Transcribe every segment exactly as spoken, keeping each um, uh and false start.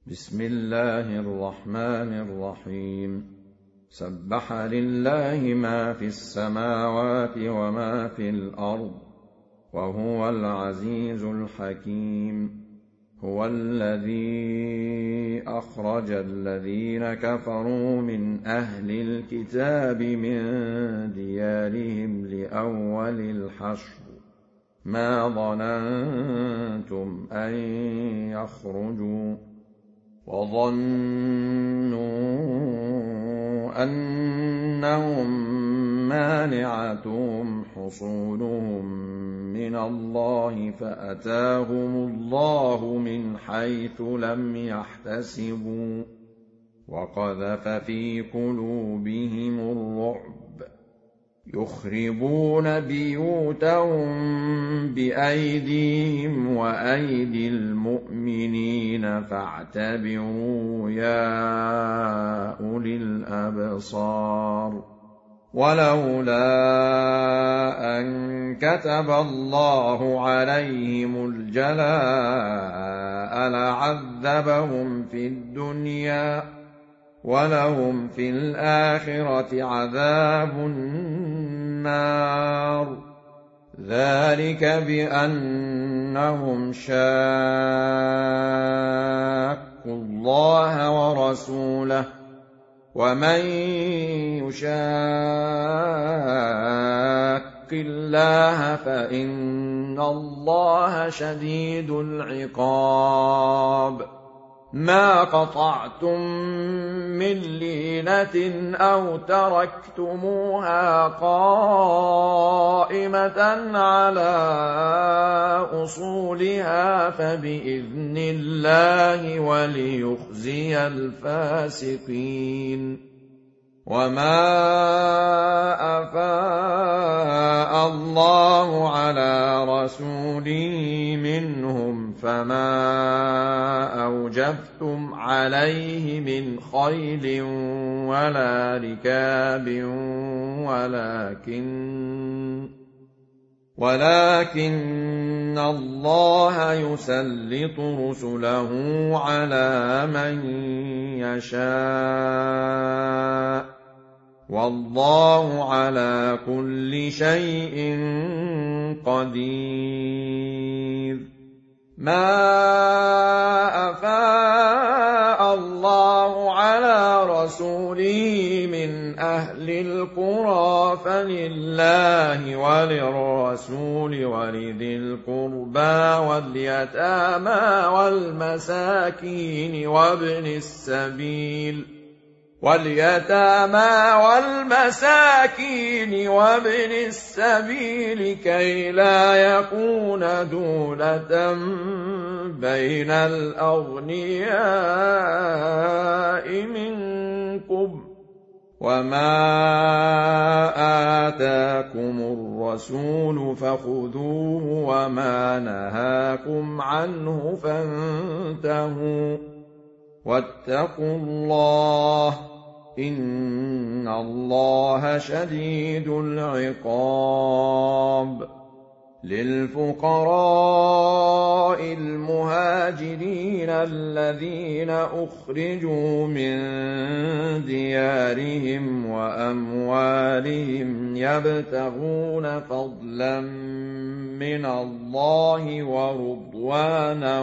بسم الله الرحمن الرحيم سبح لله ما في السماوات وما في الأرض وهو العزيز الحكيم هو الذي أخرج الذين كفروا من أهل الكتاب من ديارهم لأول الحشر ما ظننتم أن يخرجوا وظنوا أنهم مانعتهم حصولهم من الله فأتاهم الله من حيث لم يحتسبوا وقذف في قلوبهم الرعب يخربون بيوتهم بأيديهم وأيدي المؤمنين فاعتبروا يا أولي الأبصار ولولا أن كتب الله عليهم الجلاء لعذبهم في الدنيا ولهم في الآخرة عذاب النار ذلك بأنهم شاقوا الله ورسوله ومن يشاق الله فإن الله شديد العقاب ما قطعتم من لينة أو تركتموها قائمة على أصولها فبإذن الله وليخزي الفاسقين وما أفاء الله على رسوله منهم فما أوجفتم عليه من خيل ولا ركاب ولكن ولكن الله يسلط رسله على من يشاء والله على كل شيء قدير ما أفاء الله على رسوله من أهل القرى فلله وللرسول ولذي القربى واليتامى والمساكين وابن السبيل واليتامى والمساكين وابن السبيل كي لا يكون دولة بين الأغنياء منكم وما آتاكم الرسول فخذوه وما نهاكم عنه فانتهوا واتقوا الله إن الله شديد العقاب للفقراء المهاجرين الذين أخرجوا من ديارهم وأموالهم يبتغون فضلا من الله ورضوانا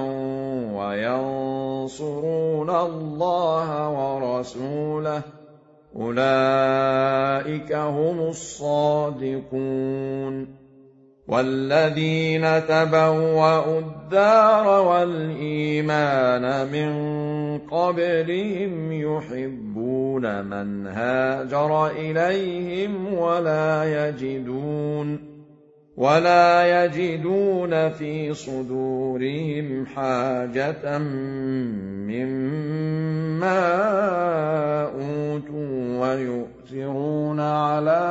وينصرون الله ورسوله أولئك هم الصادقون والذين تبوأوا الدار والإيمان من قبلهم يحبون من هاجر إليهم ولا يجدون ولا يجدون في صدورهم حاجة مما أوتوا ويؤثرون على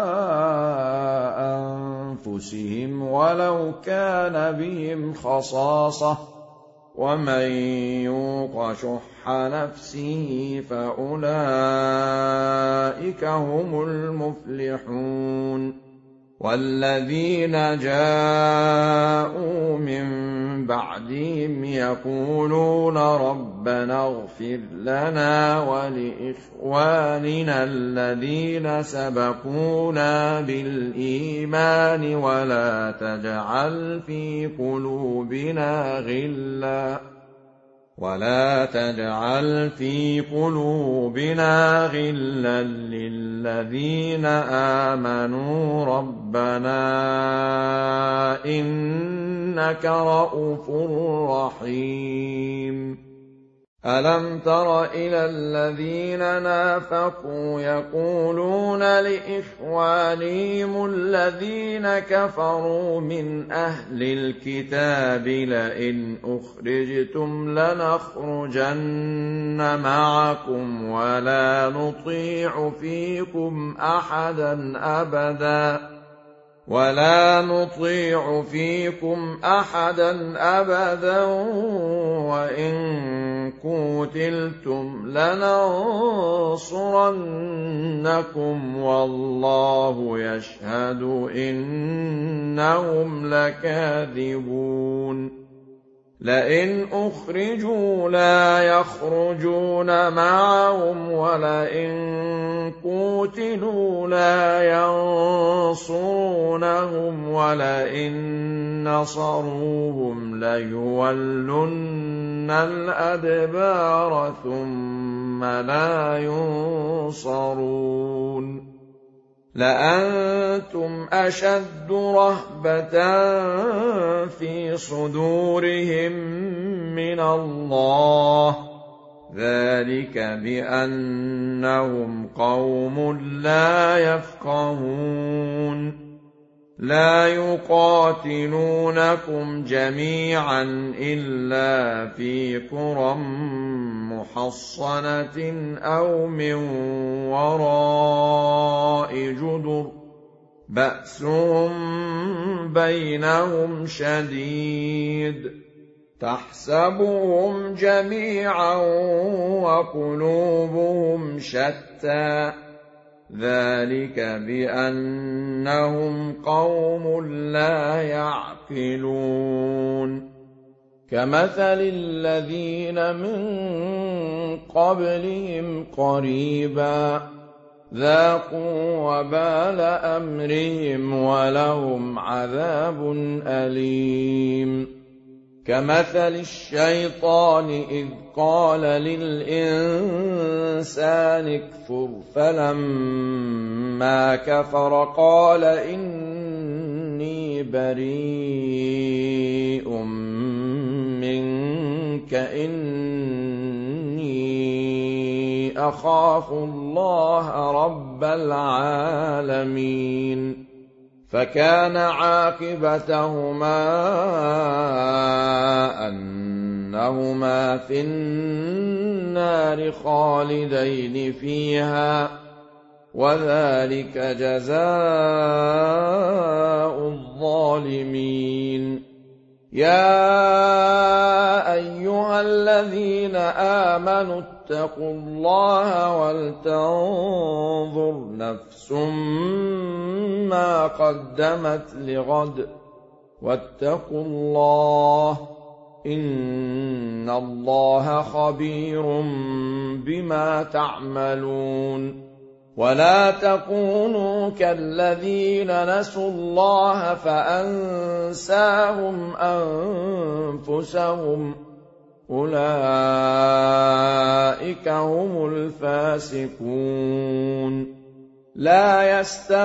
أنفسهم ولو كان بهم خصاصة ومن يوق شح نفسه فأولئك هم المفلحون والذين جاءوا من بعدهم يقولون ربنا اغفر لنا ولإخواننا الذين سبقونا بالإيمان ولا تجعل في قلوبنا غلا ولا تجعل في قلوبنا غلا للذين آمنوا ربنا إنك رءوف رحيم. ألم تر إلى الذين نافقوا يقولون لإخوانهم الذين كفروا من أهل الكتاب لئن أخرجتم لنخرجن معكم ولا نطيع فيكم أحدا أبدا ولا نطيع فيكم أحدا أبدا وإن قتلتم لننصرنكم والله يشهد إنهم لكاذبون. لئن أخرجوا لا يخرجون معهم ولئن قتلوا لا ينصرونهم ولئن نصروهم ليولن الأدبار ثم لا ينصرون. لأنتم أشد رهبة في صدورهم من الله ذلك بأنهم قوم لا يفقهون. لا يقاتلونكم جميعا إلا في قرى محصنة أو من وراء جدر بأسهم بينهم شديد تحسبهم جميعا وقلوبهم شتى ذلك بأنهم قوم لا يعقلون. كمثل الذين من قبلهم قريبا ذاقوا وبال أمرهم ولهم عذاب أليم. كمثل الشيطان إذ قال للإنسان اكفر فلما كفر قال إني بريء منك إني أخاف الله رب العالمين. فكان عاقبتهما أنهما في النار خالدين فيها وذلك جزاء الظالمين. يا أيها الذين آمنوا اتقوا الله ولتنظر نفس ما قدمت لغد واتقوا الله إن الله خبير بما تعملون. ولا تكونوا كالذين نسوا الله فأنساهم أنفسهم أولئك هم الفاسقون. لا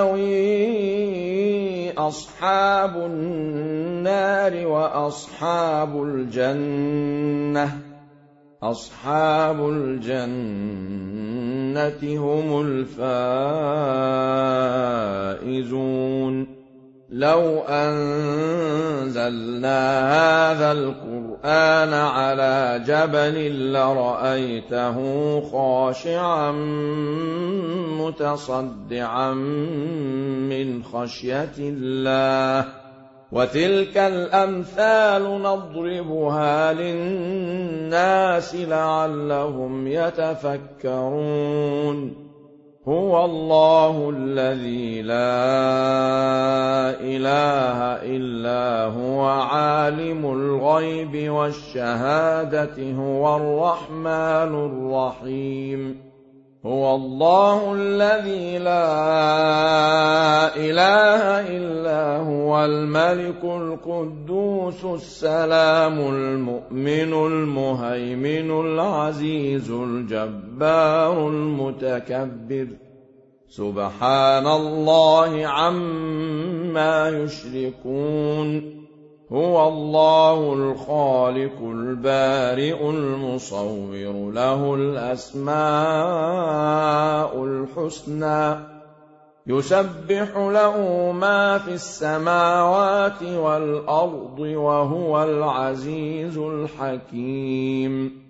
يستوي أصحاب النار وأصحاب الجنة أصحاب الجنة هم الفائزون. لو أنزلنا هذا القرآن على جبل لرأيته خاشعا متصدعا من خشية الله. وتلك الأمثال نضربها للناس لعلهم يتفكرون. هو الله الذي لا إله إلا هو عالم الغيب والشهادة هو الرحمن الرحيم هو الله الذي لا إله إلا هو الملك القدوس السلام المؤمن المهيمن العزيز الجبار المتكبر سبحان الله عما يشركون هو الله الخالق البارئ المصور له الأسماء الحسنى يسبح له ما في السماوات والأرض وهو العزيز الحكيم